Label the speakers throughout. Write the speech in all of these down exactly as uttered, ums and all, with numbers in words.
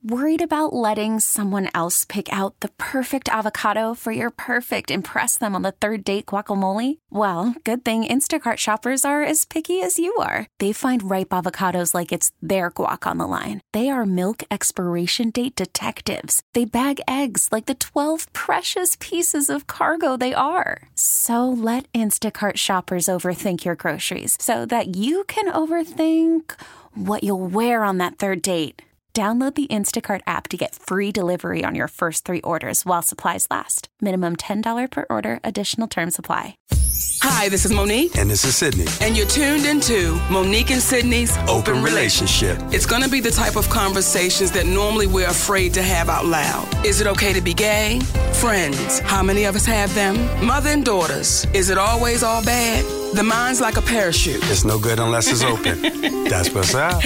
Speaker 1: Worried about letting someone else pick out the perfect avocado for your perfect impress them on the third date guacamole? Well, good thing Instacart shoppers are as picky as you are. They find ripe avocados like it's their guac on the line. They are milk expiration date detectives. They bag eggs like the twelve precious pieces of cargo they are. So let Instacart shoppers overthink your groceries so that you can overthink what you'll wear on that third date. Download the Instacart app to get free delivery on your first three orders while supplies last. Minimum ten dollars per order. Additional terms apply.
Speaker 2: Hi, this is Monique.
Speaker 3: And this is Sydney.
Speaker 2: And you're tuned into Monique and Sydney's Open, Open Relationship. Relationship. It's going to be the type of conversations that normally we're afraid to have out loud. Is it okay to be gay? Friends, how many of us have them? Mother and daughters, is it always all bad? The mind's like a parachute.
Speaker 3: It's no good unless it's open. That's what's up.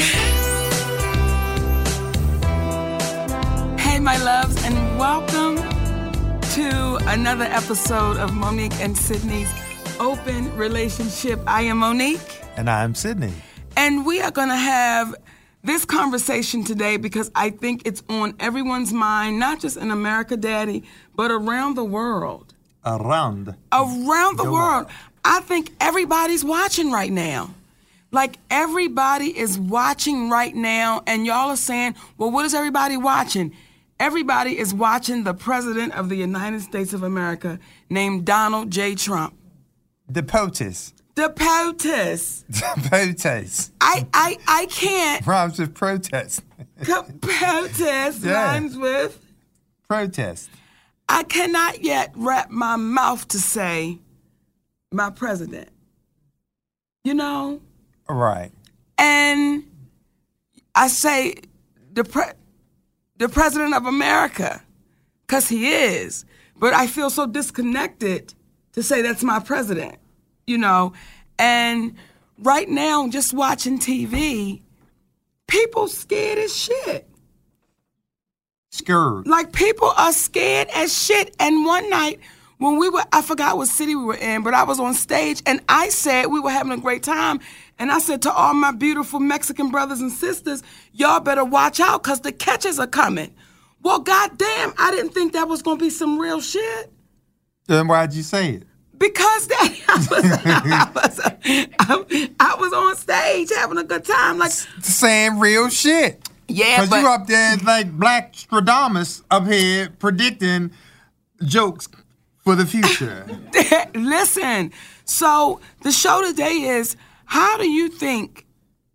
Speaker 2: Hey, my loves, and welcome to another episode of Monique and Sydney's Open Relationship. I am Monique.
Speaker 4: And I'm Sydney.
Speaker 2: And we are going to have this conversation today because I think it's on everyone's mind, not just in America, Daddy, but around the world.
Speaker 4: Around.
Speaker 2: Around the,
Speaker 4: the
Speaker 2: world.
Speaker 4: world.
Speaker 2: I think everybody's watching right now. Like, everybody is watching right now, and y'all are saying, well, what is everybody watching? Everybody is watching the President of the United States of America named Donald J. Trump.
Speaker 4: The POTUS.
Speaker 2: The POTUS.
Speaker 4: The POTUS.
Speaker 2: I, I, I can't.
Speaker 4: Rhymes with protest.
Speaker 2: POTUS yeah. rhymes with?
Speaker 4: Protest.
Speaker 2: I cannot yet wrap my mouth to say my president. You know?
Speaker 4: Right.
Speaker 2: And I say the pre- the president of America, because he is. But I feel so disconnected to say that's my president, you know. And right now, just watching T V, people scared as shit.
Speaker 4: Scared.
Speaker 2: Like, people are scared as shit. And one night, when we were, I forgot what city we were in, but I was on stage, and I said we were having a great time. And I said to all my beautiful Mexican brothers and sisters, y'all better watch out because the catches are coming. Well, goddamn, I didn't think that was going to be some real shit.
Speaker 4: Then why'd you say it?
Speaker 2: Because that, I, was, I, was, I, I was on stage having a good time. Like,
Speaker 4: saying real shit.
Speaker 2: Yeah,
Speaker 4: Because you up there like Black Stradamus up here predicting jokes for the future.
Speaker 2: Listen, so the show today is, how do you think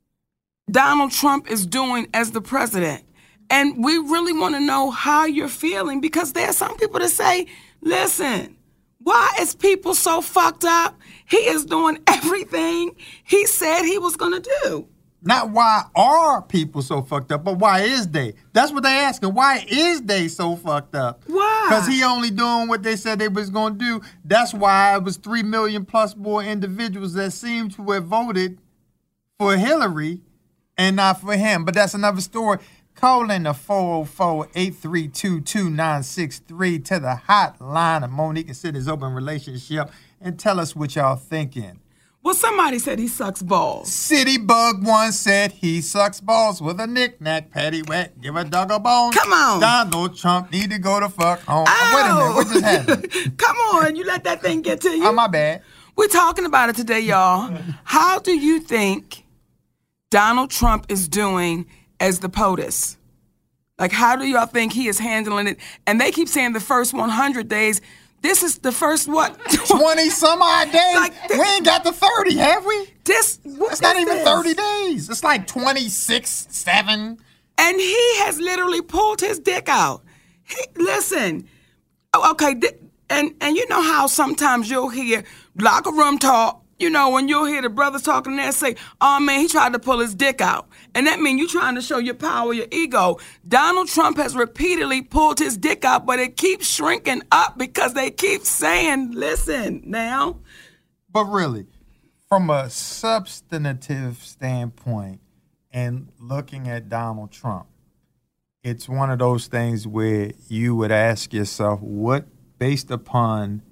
Speaker 2: Donald Trump is doing as the president? And we really want to know how you're feeling, because there are some people that say, listen, why is people so fucked up? He is doing everything he said he was going to do.
Speaker 4: Not why are people so fucked up, but why is they? That's what they asking. Why is they so fucked up?
Speaker 2: Why?
Speaker 4: Because he only doing what they said they was going to do. That's why it was three million plus more individuals that seem to have voted for Hillary and not for him. But that's another story. Call in the four oh four, eight three two, two nine six three to the hotline of Monique and Sydney's Open Relationship and tell us what y'all thinking.
Speaker 2: Well, somebody said he sucks balls.
Speaker 4: City Bug once said he sucks balls with a knick-knack, paddywhack, give a dog a bone.
Speaker 2: Come on.
Speaker 4: Donald Trump need to go to fuck home.
Speaker 2: Oh.
Speaker 4: Wait a minute, what just happened?
Speaker 2: Come on, you let that thing get to you.
Speaker 4: Oh, my bad.
Speaker 2: We're talking about it today, y'all. How do you think Donald Trump is doing as the POTUS? Like, how do y'all think he is handling it? And they keep saying the first one hundred days. This is the first, what?
Speaker 4: twenty some odd days?
Speaker 2: Like this,
Speaker 4: we ain't got the thirty, have we?
Speaker 2: This, what
Speaker 4: It's not even
Speaker 2: this?
Speaker 4: thirty days. It's like twenty-six, seven.
Speaker 2: And he has literally pulled his dick out. He, listen, oh, okay, th- and, and you know how sometimes you'll hear locker room talk, you know, when you'll hear the brothers talking there say, oh, man, he tried to pull his dick out. And that means you trying to show your power, your ego. Donald Trump has repeatedly pulled his dick out, but it keeps shrinking up because they keep saying, listen, now.
Speaker 4: But really, from a substantive standpoint and looking at Donald Trump, it's one of those things where you would ask yourself, what, based upon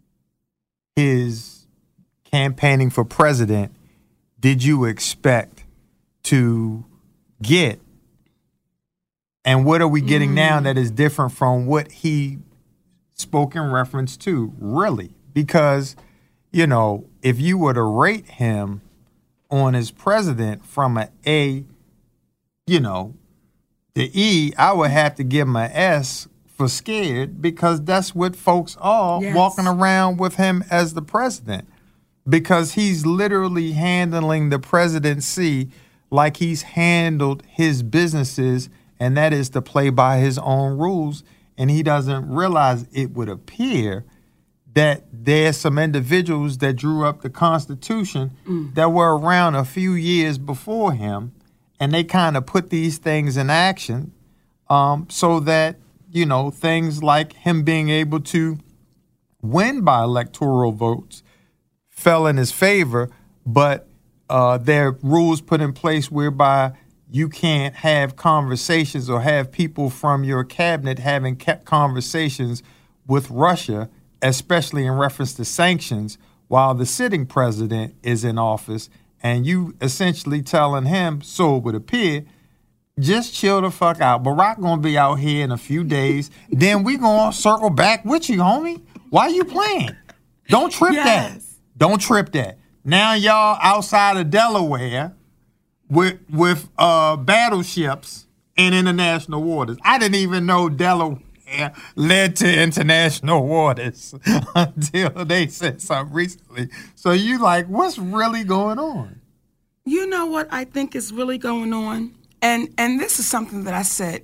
Speaker 4: his campaigning for president, did you expect to get And what are we getting
Speaker 2: Mm.
Speaker 4: now that is different from what he spoke in reference to, really? Because, you know, if you were to rate him on his president from an A, you know, the E, I would have to give him an S for scared, because that's what folks are
Speaker 2: Yes.
Speaker 4: walking around with him as the president, because he's literally handling the presidency like he's handled his businesses, and that is to play by his own rules. And he doesn't realize, it would appear, that there's some individuals that drew up the Constitution mm. that were around a few years before him, and they kind of put these things in action um, so that, you know, things like him being able to win by electoral votes fell in his favor, but uh, there are rules put in place whereby you can't have conversations or have people from your cabinet having kept conversations with Russia, especially in reference to sanctions, while the sitting president is in office, and you essentially telling him, so it would appear, just chill the fuck out. Barack gonna be out here in a few days, then we gonna circle back with you, homie. Why you playing? Don't trip
Speaker 2: Yes.
Speaker 4: that. Don't trip that. Now y'all outside of Delaware with with uh, battleships in international waters. I didn't even know Delaware led to international waters until they said something recently. So you like, what's really going on?
Speaker 2: You know what I think is really going on? And and this is something that I said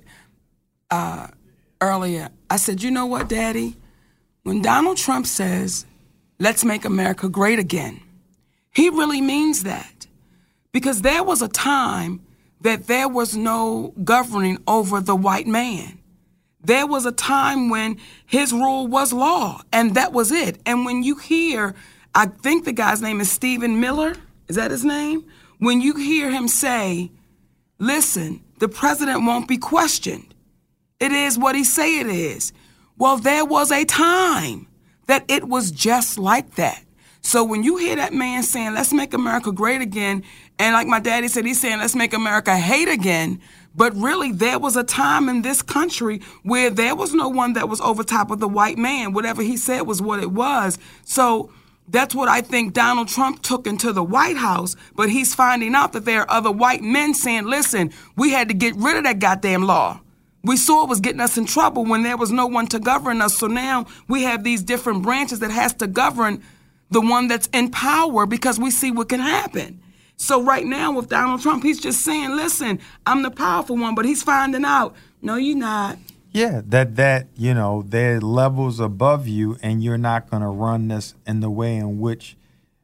Speaker 2: uh, earlier. I said, you know what, Daddy? When Donald Trump says, let's make America great again, he really means that. Because there was a time that there was no governing over the white man. There was a time when his rule was law, and that was it. And when you hear, I think the guy's name is Stephen Miller, is that his name? When you hear him say, listen, the president won't be questioned. It is what he say it is. Well, there was a time that it was just like that. So when you hear that man saying, let's make America great again, and like my daddy said, he's saying, let's make America hate again, but really there was a time in this country where there was no one that was over top of the white man. Whatever he said was what it was. So that's what I think Donald Trump took into the White House, but he's finding out that there are other white men saying, listen, we had to get rid of that goddamn law. We saw it was getting us in trouble when there was no one to govern us. So now we have these different branches that has to govern the one that's in power, because we see what can happen. So right now with Donald Trump, he's just saying, listen, I'm the powerful one, but he's finding out, no, you're not.
Speaker 4: Yeah, that, that you know, there are levels above you, and you're not going to run this in the way in which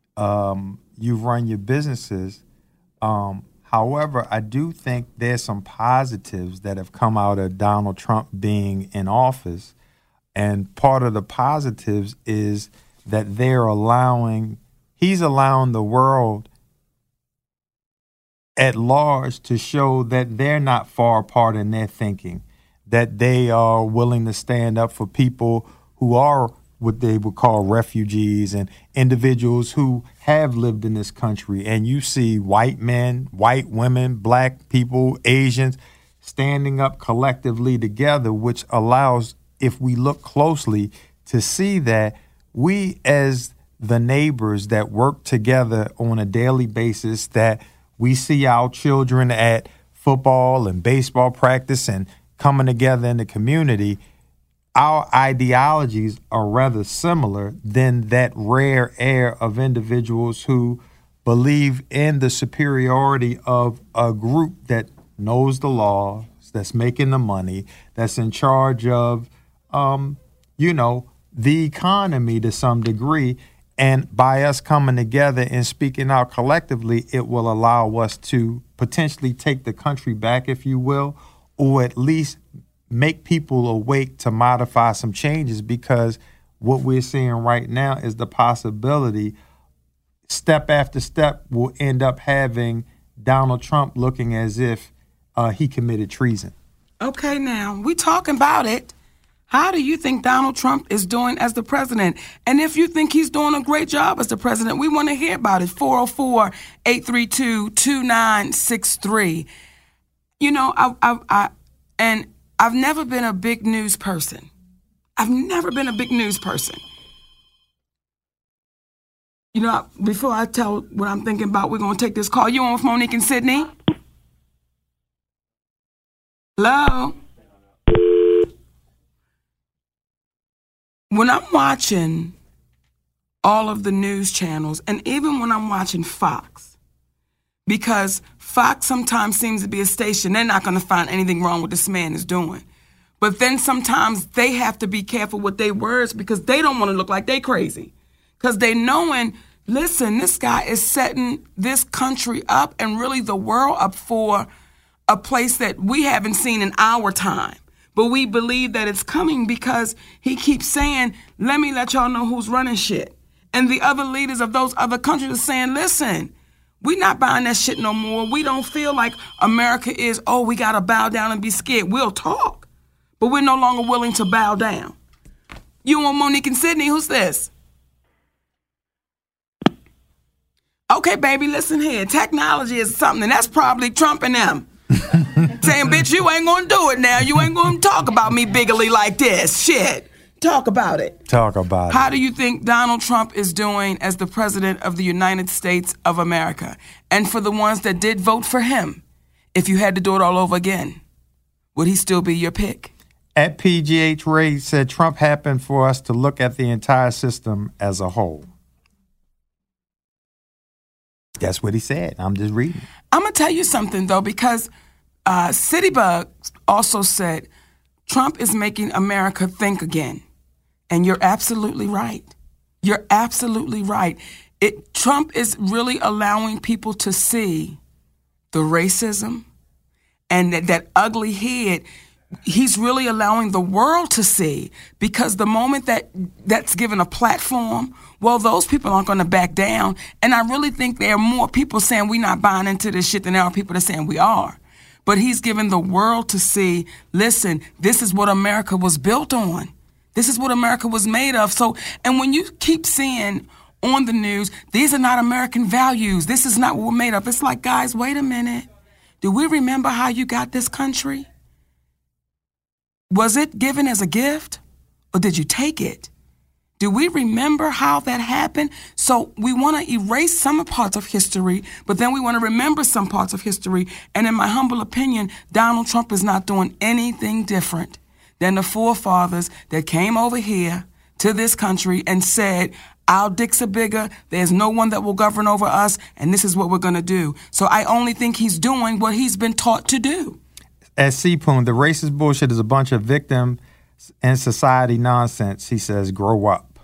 Speaker 4: um, you run your businesses. Um, however, I do think there's some positives that have come out of Donald Trump being in office. And part of the positives is that they're allowing, he's allowing the world at large to show that they're not far apart in their thinking, that they are willing to stand up for people who are what they would call refugees and individuals who have lived in this country. And you see white men, white women, black people, Asians standing up collectively together, which allows, if we look closely, to see that we as the neighbors that work together on a daily basis, that we see our children at football and baseball practice and coming together in the community, our ideologies are rather similar than that rare air of individuals who believe in the superiority of a group that knows the laws, that's making the money, that's in charge of, um, you know, the economy to some degree. And by us coming together and speaking out collectively, it will allow us to potentially take the country back, if you will, or at least make people awake to modify some changes, because what we're seeing right now is the possibility, step after step, will end up having Donald Trump looking as if uh, he committed treason.
Speaker 2: Okay, now, we talking about it. How do you think Donald Trump is doing as the president? And if you think he's doing a great job as the president, we want to hear about it. four oh four, eight three two, two nine six three. You know, I, I, I, And I've never been a big news person. I've never been a big news person. You know, before I tell what I'm thinking about, we're going to take this call. You on with Monique and Sydney? Hello? When I'm watching all of the news channels, and even when I'm watching Fox, because Fox sometimes seems to be a station, they're not going to find anything wrong with this man is doing. But then sometimes they have to be careful with their words because they don't want to look like they crazy. Because they knowing, listen, this guy is setting this country up and really the world up for a place that we haven't seen in our time. But we believe that it's coming because he keeps saying, let me let y'all know who's running shit. And the other leaders of those other countries are saying, listen, we're not buying that shit no more. We don't feel like America is, oh, we got to bow down and be scared. We'll talk, but we're no longer willing to bow down. You on Monique and Sydney, who's this? Okay, baby, listen here. Technology is something, and that's probably Trump and them. Saying, bitch, you ain't gonna do it now. You ain't gonna talk about me bigly like this. Shit. Talk about it.
Speaker 4: Talk about it.
Speaker 2: How do you think Donald Trump is doing as the president of the United States of America? And for the ones that did vote for him, if you had to do it all over again, would he still be your pick?
Speaker 4: At P G H Ray said Trump happened for us to look at the entire system as a whole. That's what he said. I'm just reading.
Speaker 2: I'm going to tell you something, though, because uh, Citybug also said Trump is making America think again. And you're absolutely right. You're absolutely right. It, Trump is really allowing people to see the racism and that, that ugly head. He's really allowing the world to see, because the moment that that's given a platform, well, those people aren't going to back down. And I really think there are more people saying we're not buying into this shit than there are people that are saying we are. But he's given the world to see, listen, this is what America was built on. This is what America was made of. So, and when you keep seeing on the news, these are not American values, this is not what we're made of, it's like, guys, wait a minute. Do we remember how you got this country? Was it given as a gift, or did you take it? Do we remember how that happened? So we want to erase some parts of history, but then we want to remember some parts of history. And in my humble opinion, Donald Trump is not doing anything different than the forefathers that came over here to this country and said, our dicks are bigger, there's no one that will govern over us, and this is what we're going to do. So I only think he's doing what he's been taught to do.
Speaker 4: At C-Poon, the racist bullshit is a bunch of victim and society nonsense. He says, grow up.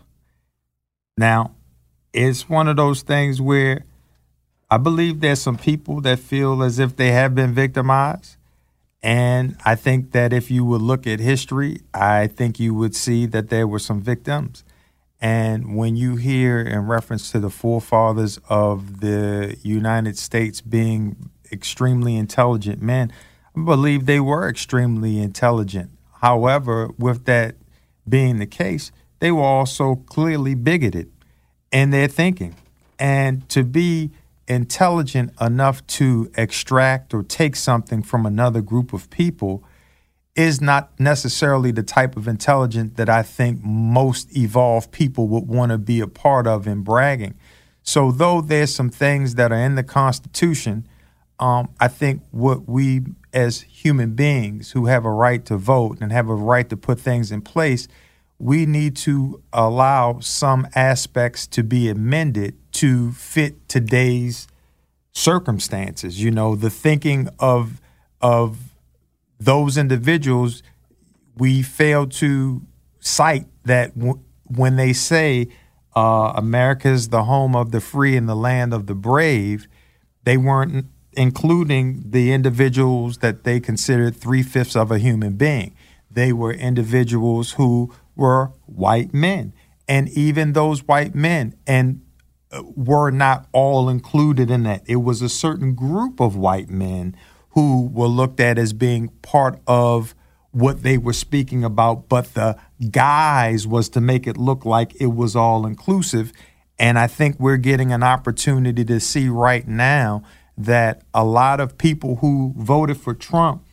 Speaker 4: Now, it's one of those things where I believe there's some people that feel as if they have been victimized. And I think that if you would look at history, I think you would see that there were some victims. And when you hear in reference to the forefathers of the United States being extremely intelligent men, I believe they were extremely intelligent. However, with that being the case, they were also clearly bigoted in their thinking. And to be intelligent enough to extract or take something from another group of people is not necessarily the type of intelligence that I think most evolved people would want to be a part of in bragging. So though there's some things that are in the Constitution, um, I think what we as human beings who have a right to vote and have a right to put things in place, we need to allow some aspects to be amended to fit today's circumstances. You know, the thinking of of those individuals, we fail to cite that w- when they say uh, America is the home of the free and the land of the brave, they weren't including the individuals that they considered three-fifths of a human being. They were individuals who were white men. And even those white men and uh, were not all included in that. It was a certain group of white men who were looked at as being part of what they were speaking about, but the guise was to make it look like it was all inclusive. And I think we're getting an opportunity to see right now that a lot of people who voted for Trump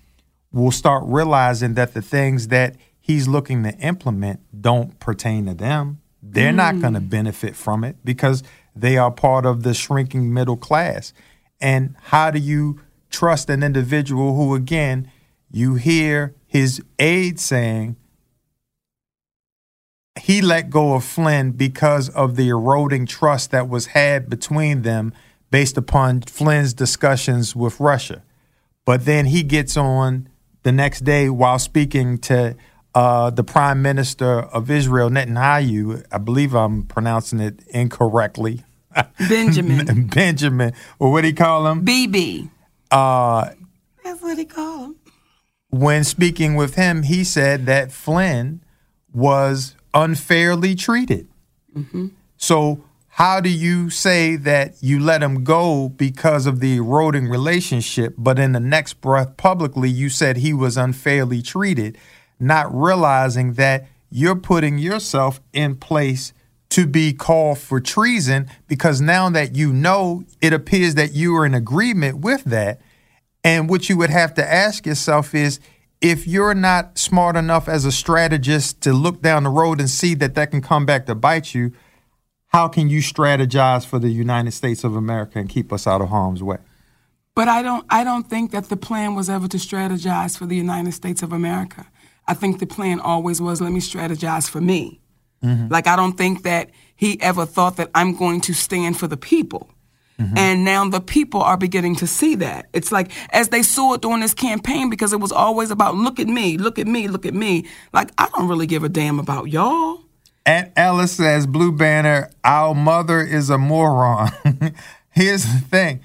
Speaker 4: will start realizing that the things that he's looking to implement don't pertain to them. They're mm. not going to benefit from it because they are part of the shrinking middle class. And how do you trust an individual who, again, you hear his aide saying he let go of Flynn because of the eroding trust that was had between them based upon Flynn's discussions with Russia. But then he gets on the next day while speaking to uh, the Prime Minister of Israel, Netanyahu. I believe I'm pronouncing it incorrectly.
Speaker 2: Benjamin.
Speaker 4: Benjamin. Or what do he call him?
Speaker 2: B B.
Speaker 4: Uh,
Speaker 2: That's what he call him.
Speaker 4: When speaking with him, he said that Flynn was unfairly treated. Mm-hmm. So how do you say that you let him go because of the eroding relationship, but in the next breath publicly you said he was unfairly treated, not realizing that you're putting yourself in place to be called for treason because now that you know, it appears that you are in agreement with that. And what you would have to ask yourself is, if you're not smart enough as a strategist to look down the road and see that that can come back to bite you, how can you strategize for the United States of America and keep us out of harm's way?
Speaker 2: But I don't I don't think that the plan was ever to strategize for the United States of America. I think the plan always was, let me strategize for me. Mm-hmm. Like, I don't think that he ever thought that I'm going to stand for the people. Mm-hmm. And now the people are beginning to see that. It's like, as they saw it during this campaign, because it was always about, look at me, look at me, look at me. Like, I don't really give a damn about y'all.
Speaker 4: And Ellis says, Blue Banner, our mother is a moron. Here's the thing.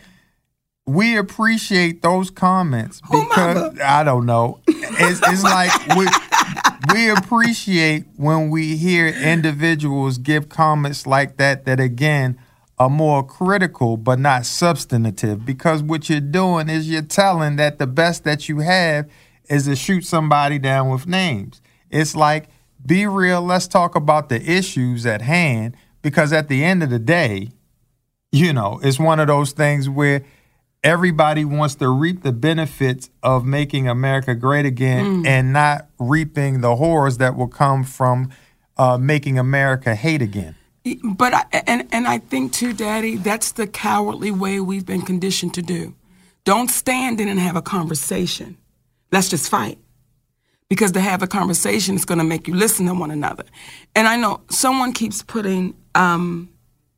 Speaker 4: We appreciate those comments because, I don't know, it's, it's like we, we appreciate when we hear individuals give comments like that, that again, are more critical but not substantive, because what you're doing is you're telling that the best that you have is to shoot somebody down with names. It's like, be real, let's talk about the issues at hand, because at the end of the day, you know, it's one of those things where everybody wants to reap the benefits of making America great again mm. and not reaping the horrors that will come from uh, making America hate again.
Speaker 2: But I, and and I think too, Daddy, that's the cowardly way we've been conditioned to do. Don't stand in and have a conversation. Let's just fight. Because to have a conversation is going to make you listen to one another. And I know someone keeps putting um,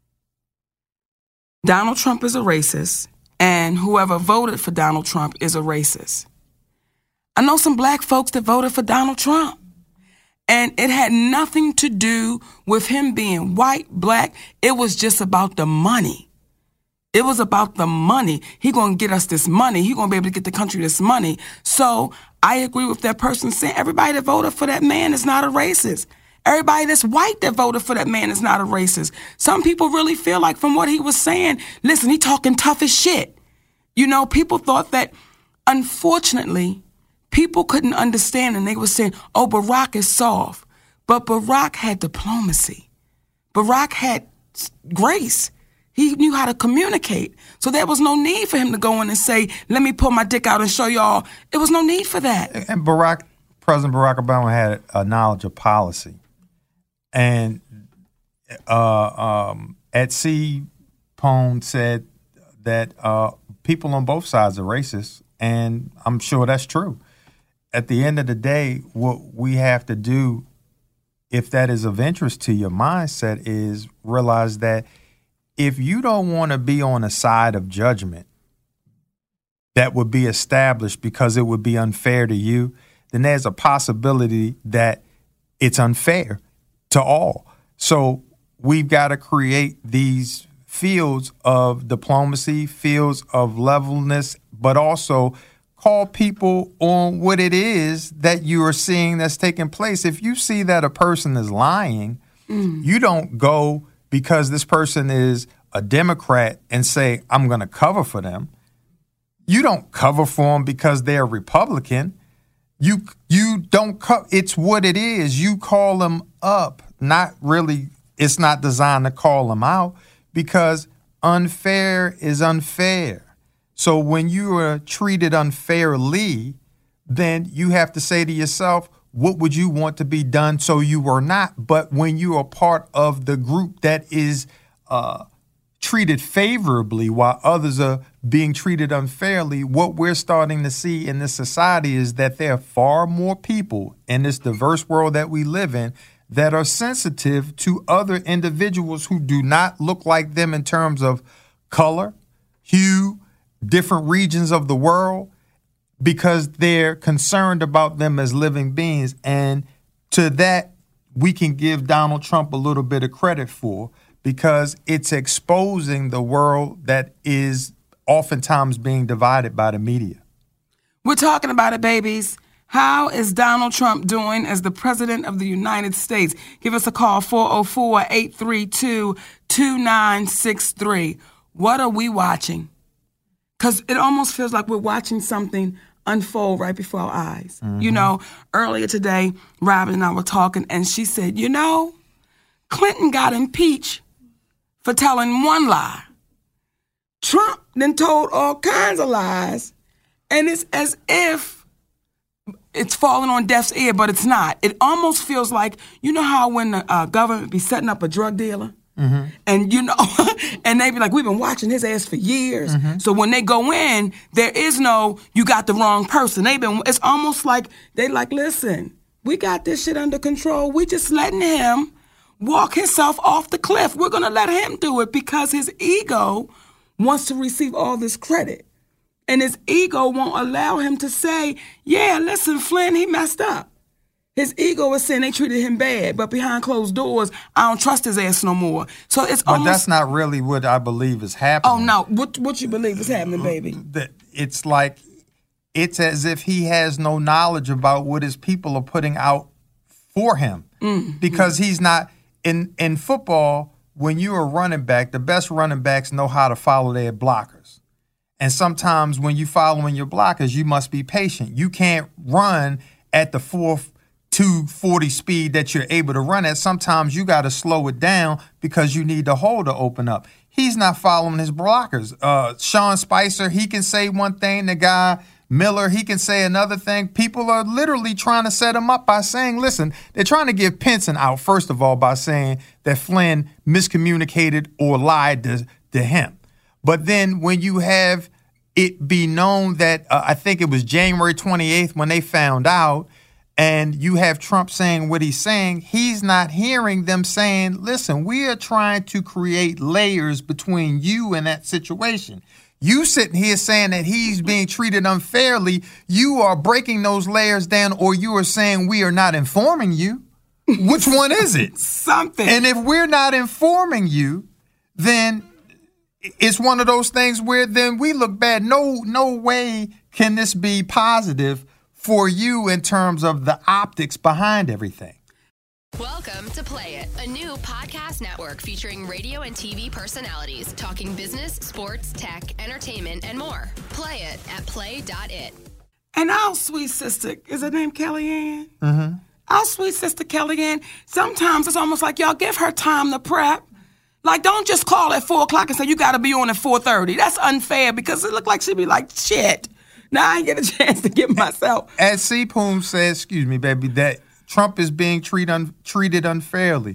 Speaker 2: Donald Trump is a racist, and whoever voted for Donald Trump is a racist. I know some black folks that voted for Donald Trump. And it had nothing to do with him being white, black. It was just about the money. It was about the money. He going to get us this money. He going to be able to get the country this money. So I agree with that person saying everybody that voted for that man is not a racist. Everybody that's white that voted for that man is not a racist. Some people really feel like, from what he was saying, listen, he talking tough as shit. You know, people thought that, unfortunately, people couldn't understand, and they were saying, oh, Barack is soft. But Barack had diplomacy. Barack had grace. He knew how to communicate. So there was no need for him to go in and say, let me pull my dick out and show y'all. There was no need for that.
Speaker 4: And Barack, President Barack Obama had a knowledge of policy. And uh, um, at C. Pone said that uh, people on both sides are racist, and I'm sure that's true. At the end of the day, what we have to do, if that is of interest to your mindset, is realize that if you don't want to be on a side of judgment that would be established because it would be unfair to you, then there's a possibility that it's unfair to all. So we've got to create these fields of diplomacy, fields of levelness, but also call people on what it is that you are seeing that's taking place. If you see that a person is lying, mm. you don't go because this person is a Democrat and say, I'm going to cover for them. You don't cover for them because they're Republican. You you don't co- it's what it is. You call them up. Not really, it's not designed to call them out, because unfair is unfair. So when you are treated unfairly, then you have to say to yourself, what would you want to be done so you were not? But when you are part of the group that is uh, treated favorably while others are being treated unfairly, what we're starting to see in this society is that there are far more people in this diverse world that we live in that are sensitive to other individuals who do not look like them in terms of color, hue, different regions of the world, because they're concerned about them as living beings. And to that, we can give Donald Trump a little bit of credit for, because it's exposing the world that is oftentimes being divided by the media.
Speaker 2: We're talking about it, babies. How is Donald Trump doing as the President of the United States? Give us a call, four oh four, eight three two, two nine six three. What are we watching? Because it almost feels like we're watching something unfold right before our eyes. Mm-hmm. You know, earlier today, Robin and I were talking, and she said, you know, Clinton got impeached for telling one lie. Trump then told all kinds of lies, and it's as if it's falling on deaf's ear, but it's not. It almost feels like, you know how when the uh, government be setting up a drug dealer? Mm-hmm. And, you know, and they be like, we've been watching his ass for years. Mm-hmm. So when they go in, there is no, you got the wrong person. They've been, it's almost like they like, listen, we got this shit under control. We just letting him walk himself off the cliff. We're going to let him do it because his ego wants to receive all this credit. And his ego won't allow him to say, yeah, listen, Flynn, he messed up. His ego is saying they treated him bad, but behind closed doors, I don't trust his ass no more. So it's
Speaker 4: but
Speaker 2: almost...
Speaker 4: that's not really what I believe is happening.
Speaker 2: Oh, no. What what you believe is happening, baby?
Speaker 4: It's like, it's as if he has no knowledge about what his people are putting out for him. Mm-hmm. Because he's not... In, in football, when you're a running back, the best running backs know how to follow their blockers. And sometimes when you're following your blockers, you must be patient. You can't run at the fourth two forty speed that you're able to run at. Sometimes you got to slow it down because you need the hole to open up. He's not following his blockers. Uh, Sean Spicer, he can say one thing. The guy, Miller, he can say another thing. People are literally trying to set him up by saying, listen, they're trying to give Pinson out, first of all, by saying that Flynn miscommunicated or lied to, to him. But then when you have it be known that, uh, I think it was January twenty-eighth when they found out, and you have Trump saying what he's saying, he's not hearing them saying, listen, we are trying to create layers between you and that situation. You sitting here saying that he's being treated unfairly, you are breaking those layers down, or you are saying we are not informing you. Which one is it?
Speaker 2: Something.
Speaker 4: And if we're not informing you, then it's one of those things where then we look bad. No, no way can this be positive for you in terms of the optics behind everything.
Speaker 5: Welcome to Play It, a new podcast network featuring radio and T V personalities talking business, sports, tech, entertainment, and more. Play it at play dot it.
Speaker 2: And our sweet sister, is her name Kellyanne?
Speaker 4: Mm-hmm.
Speaker 2: Our sweet sister Kellyanne, sometimes it's almost like y'all give her time to prep. Like, don't just call at four o'clock and say you got to be on at four thirty. That's unfair because it looked like she'd be like, shit. Now I ain't get a chance to get myself.
Speaker 4: As C. Poom said, excuse me, baby, that Trump is being treat un- treated unfairly.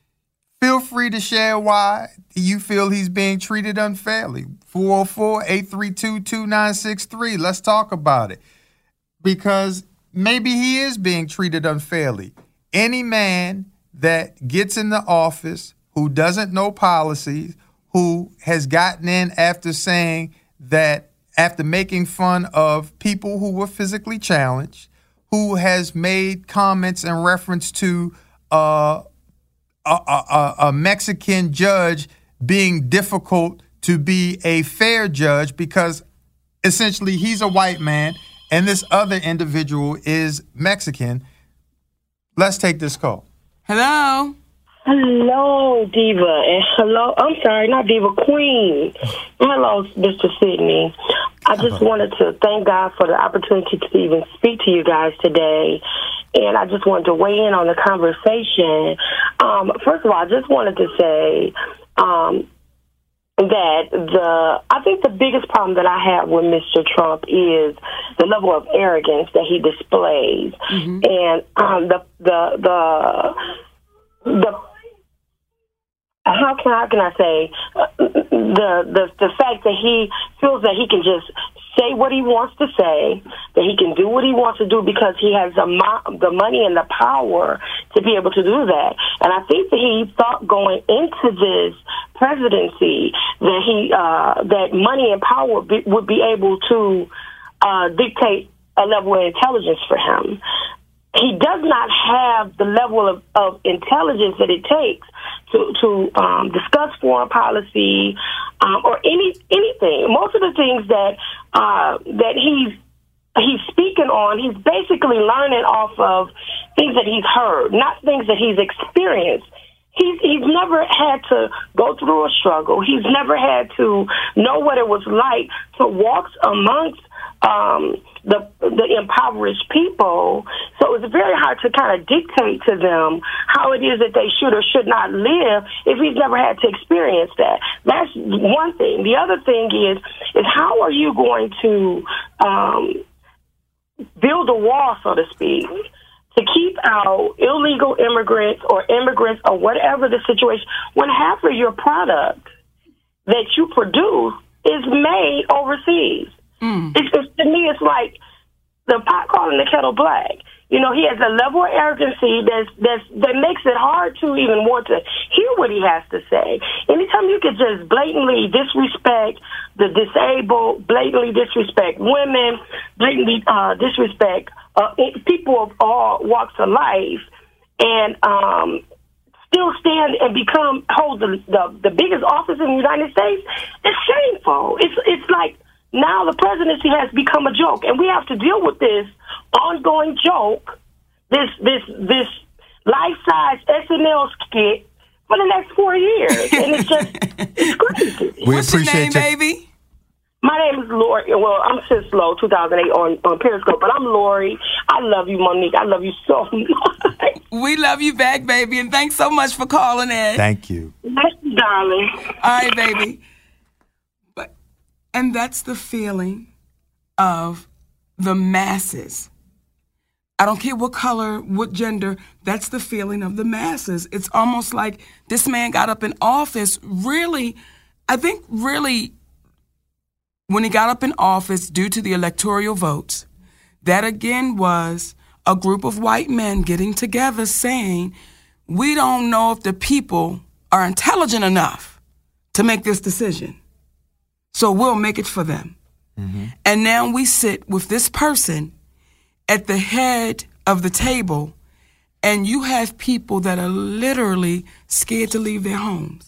Speaker 4: Feel free to share why you feel he's being treated unfairly. four oh four, eight three two, two nine six three. Let's talk about it. Because maybe he is being treated unfairly. Any man that gets in the office who doesn't know policies, who has gotten in after saying that, after making fun of people who were physically challenged, who has made comments in reference to uh, a, a, a Mexican judge being difficult to be a fair judge because essentially he's a white man and this other individual is Mexican. Let's take this call.
Speaker 2: Hello?
Speaker 6: Hello, Diva, and hello, I'm sorry, not Diva, Queen. Hello, Mister Sidney. I just wanted to thank God for the opportunity to even speak to you guys today, and I just wanted to weigh in on the conversation. Um, first of all, I just wanted to say um, that the I think the biggest problem that I have with Mister Trump is the level of arrogance that he displays, mm-hmm. and um, the the the the. How can how can I say uh, the the the fact that he feels that he can just say what he wants to say, that he can do what he wants to do because he has the mo- the money and the power to be able to do that. And I think that he thought going into this presidency that he uh, that money and power be, would be able to uh, dictate a level of intelligence for him. He does not have the level of, of intelligence that it takes to, to um, discuss foreign policy um, or any anything. Most of the things that uh, that he's he's speaking on, he's basically learning off of things that he's heard, not things that he's experienced. He's he's never had to go through a struggle. He's never had to know what it was like to walk amongst um, the the impoverished people. So it's very hard to kind of dictate to them how it is that they should or should not live if he's never had to experience that. That's one thing. The other thing is is how are you going to um, build a wall, so to speak, to keep out illegal immigrants or immigrants or whatever the situation, when half of your product that you produce is made overseas. Mm. It's, it's, to me, it's like the pot calling the kettle black. You know, he has a level of arrogancy that's, that's, that makes it hard to even want to hear what he has to say. Anytime you can just blatantly disrespect the disabled, blatantly disrespect women, blatantly uh, disrespect uh, people of all walks of life, and um, still stand and become hold the, the the biggest office in the United States, it's shameful. It's it's like now the presidency has become a joke, and we have to deal with this ongoing joke, this this this life-size S N L skit for the next four years, and it's just it's crazy.
Speaker 2: We What's appreciate your name, you. baby?
Speaker 6: My name is Lori. Well, I'm Sis Low, two thousand eight on, on Periscope, but I'm Lori. I love you, Monique. I love you so much.
Speaker 2: We love you back, baby, and thanks so much for calling in.
Speaker 4: Thank you.
Speaker 6: Thank you, darling.
Speaker 2: All right, baby. But and that's the feeling of the masses. I don't care what color, what gender, that's the feeling of the masses. It's almost like this man got up in office really, I think really, when he got up in office due to the electoral votes, that again was a group of white men getting together saying, we don't know if the people are intelligent enough to make this decision, so we'll make it for them. Mm-hmm. And now we sit with this person at the head of the table, and you have people that are literally scared to leave their homes.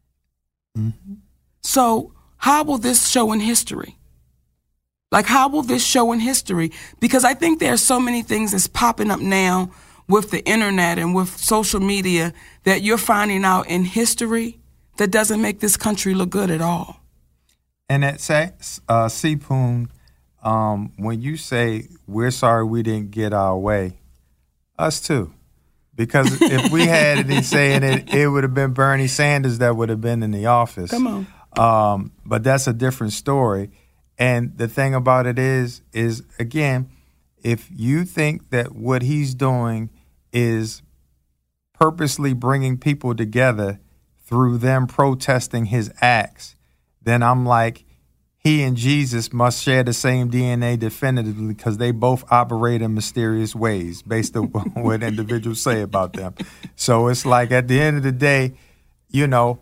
Speaker 2: Mm-hmm. So how will this show in history? Like, how will this show in history? Because I think there are so many things that's popping up now with the internet and with social media that you're finding out in history that doesn't make this country look good at all.
Speaker 4: And at uh, Seapoon, um, when you say we're sorry we didn't get our way, us too. Because if we had it and saying it, it would have been Bernie Sanders that would have been in the office.
Speaker 2: Come on.
Speaker 4: Um, but that's a different story. And the thing about it is, is again, if you think that what he's doing is purposely bringing people together through them protesting his acts, then I'm like, he and Jesus must share the same D N A definitively because they both operate in mysterious ways based on what individuals say about them. So it's like at the end of the day, you know,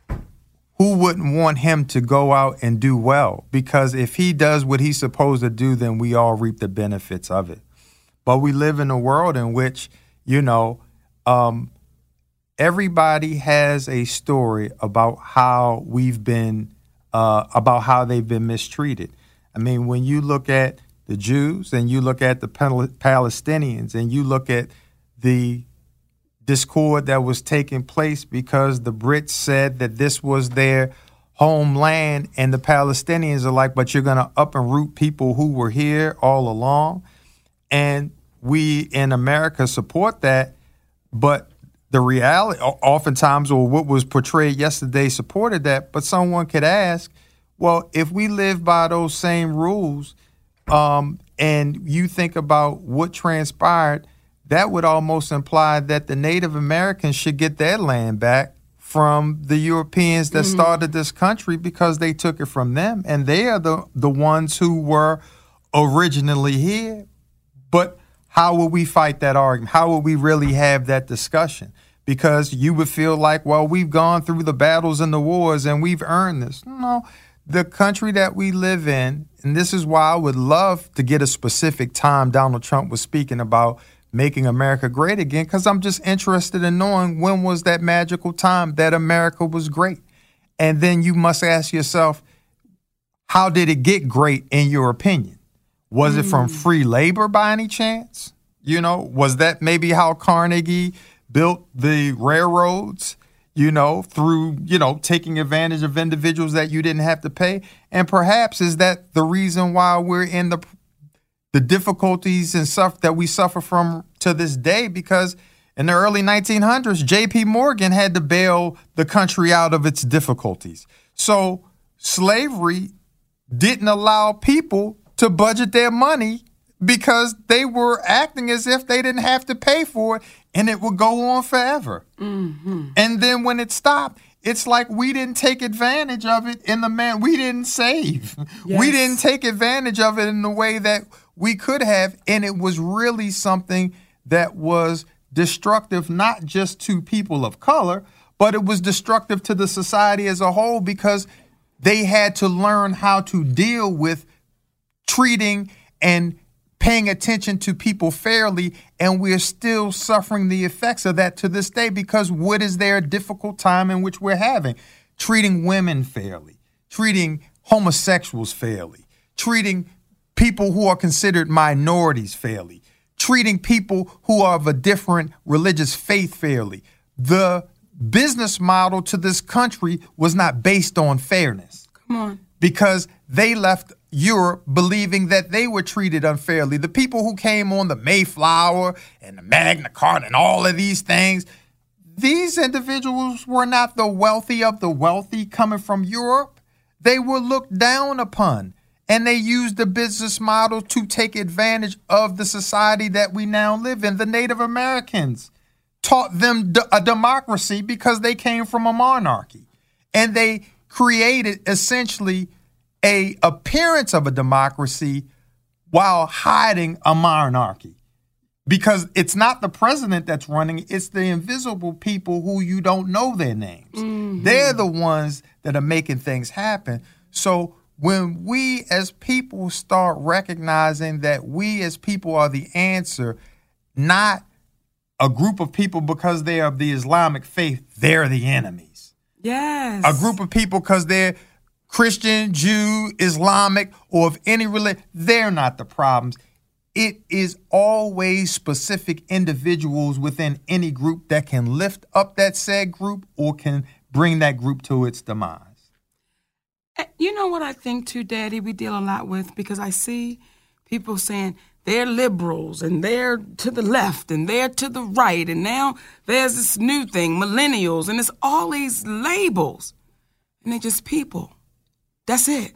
Speaker 4: who wouldn't want him to go out and do well? Because if he does what he's supposed to do, then we all reap the benefits of it. But we live in a world in which, you know, um, everybody has a story about how we've been, uh, about how they've been mistreated. I mean, when you look at the Jews and you look at the Pal- Palestinians and you look at the discord that was taking place because the Brits said that this was their homeland and the Palestinians are like, but you're going to up and root people who were here all along. And we in America support that. But the reality, oftentimes, or what was portrayed yesterday supported that. But someone could ask, Well, if we live by those same rules, um, and you think about what transpired, that would almost imply that the Native Americans should get their land back from the Europeans that mm-hmm. started this country, because they took it from them, and they are the, the ones who were originally here. But how will we fight that argument? How will we really have that discussion? Because you would feel like, well, we've gone through the battles and the wars and we've earned this. No, the country that we live in, and this is why I would love to get a specific time Donald Trump was speaking about making America great again, because I'm just interested in knowing when was that magical time that America was great. And then you must ask yourself, how did it get great in your opinion? Was mm. it from free labor by any chance? You know, was that maybe how Carnegie built the railroads, you know, through, you know, taking advantage of individuals that you didn't have to pay? And perhaps is that the reason why we're in the the difficulties and stuff that we suffer from to this day? Because in the early nineteen hundreds, J P Morgan had to bail the country out of its difficulties. So slavery didn't allow people to budget their money, because they were acting as if they didn't have to pay for it, and it would go on forever. Mm-hmm. And then when it stopped, it's like we didn't take advantage of it in the man. We didn't save. Yes. We didn't take advantage of it in the way that we could have. And it was really something that was destructive, not just to people of color, but it was destructive to the society as a whole, because they had to learn how to deal with treating and paying attention to people fairly, and we're still suffering the effects of that to this day, because what is there a difficult time in which we're having? Treating women fairly, treating homosexuals fairly, treating people who are considered minorities fairly, treating people who are of a different religious faith fairly. The business model to this country was not based on fairness.
Speaker 2: Come on.
Speaker 4: Because they left Europe believing that they were treated unfairly. The people who came on the Mayflower and the Magna Carta and all of these things, these individuals were not the wealthy of the wealthy coming from Europe. They were looked down upon, and they used the business model to take advantage of the society that we now live in. The Native Americans taught them d- a democracy because they came from a monarchy, and they created essentially a appearance of a democracy while hiding a monarchy, because it's not the president that's running, it's the invisible people who you don't know their names. Mm-hmm. They're the ones that are making things happen. So when we as people start recognizing that we as people are the answer, not a group of people because they are of the Islamic faith, they're the enemies.
Speaker 2: Yes.
Speaker 4: A group of people because they're Christian, Jew, Islamic, or of any religion, they're not the problems. It is always specific individuals within any group that can lift up that said group or can bring that group to its demise.
Speaker 2: You know what I think too, Daddy, we deal a lot with, because I see people saying they're liberals and they're to the left and they're to the right, and now there's this new thing, millennials, and it's all these labels, and they're just people. That's it.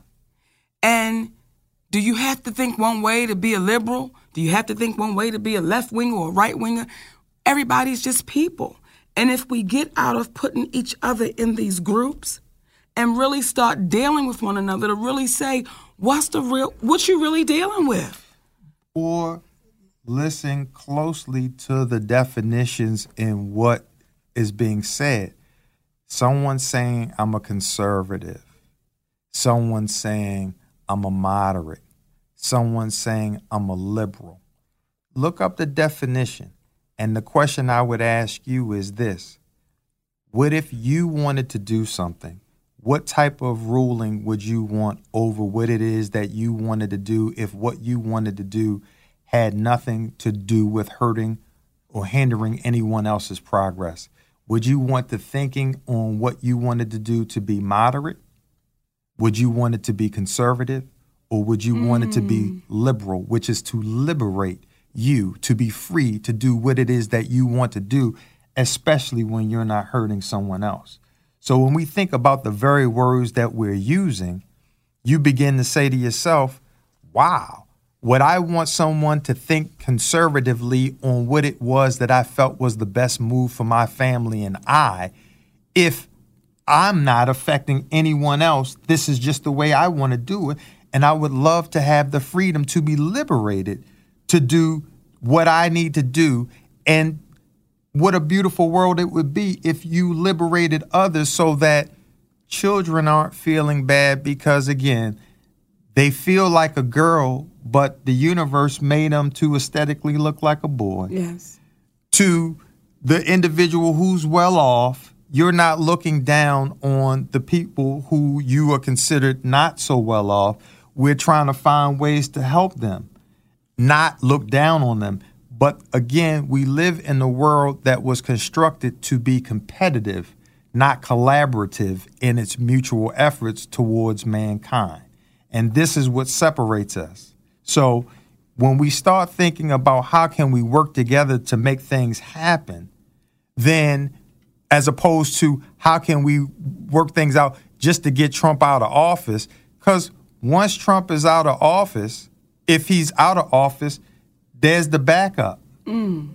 Speaker 2: And do you have to think one way to be a liberal? Do you have to think one way to be a left winger or a right winger? Everybody's just people. And if we get out of putting each other in these groups and really start dealing with one another to really say, what's the real, what you really dealing with?
Speaker 4: Or listen closely to the definitions in what is being said. Someone saying, I'm a conservative. Someone saying, I'm a moderate. Someone saying, I'm a liberal. Look up the definition. And the question I would ask you is this. What if you wanted to do something? What type of ruling would you want over what it is that you wanted to do if what you wanted to do had nothing to do with hurting or hindering anyone else's progress? Would you want the thinking on what you wanted to do to be moderate? Would you want it to be conservative, or would you mm. want it to be liberal, which is to liberate you, to be free to do what it is that you want to do, especially when you're not hurting someone else? So when we think about the very words that we're using, you begin to say to yourself, wow, would I want someone to think conservatively on what it was that I felt was the best move for my family and I, if I'm not affecting anyone else? This is just the way I want to do it. And I would love to have the freedom to be liberated to do what I need to do. And what a beautiful world it would be if you liberated others so that children aren't feeling bad because, again, they feel like a girl, but the universe made them to aesthetically look like a boy.
Speaker 2: Yes.
Speaker 4: To the individual who's well off, you're not looking down on the people who you are considered not so well off. We're trying to find ways to help them, not look down on them. But again, we live in a world that was constructed to be competitive, not collaborative in its mutual efforts towards mankind. And this is what separates us. So when we start thinking about how can we work together to make things happen, then as opposed to how can we work things out just to get Trump out of office, because once Trump is out of office, if he's out of office, there's the backup.
Speaker 2: Mm.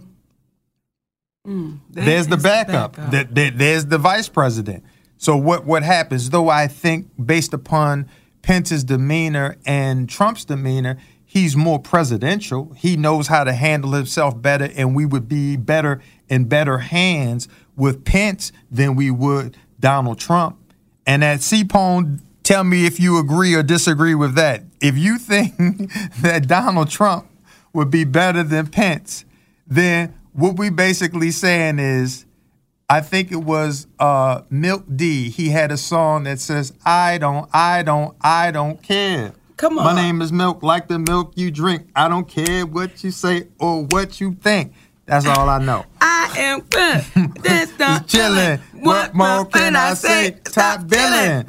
Speaker 2: Mm,
Speaker 4: there's the backup. The backup. There, there's the vice president. So what, what happens, though I think based upon Pence's demeanor and Trump's demeanor, he's more presidential. He knows how to handle himself better, and we would be better in better hands with Pence than we would Donald Trump. And at C-Pone, tell me if you agree or disagree with that. If you think that Donald Trump would be better than Pence, then what we basically saying is, I think it was uh, Milk D. He had a song that says, I don't, I don't, I don't care.
Speaker 2: Come on.
Speaker 4: My name is Milk, like the milk you drink. I don't care what you say or what you think. That's all I know.
Speaker 2: I am good. That's the
Speaker 4: chilling. What more can I say? Top billing.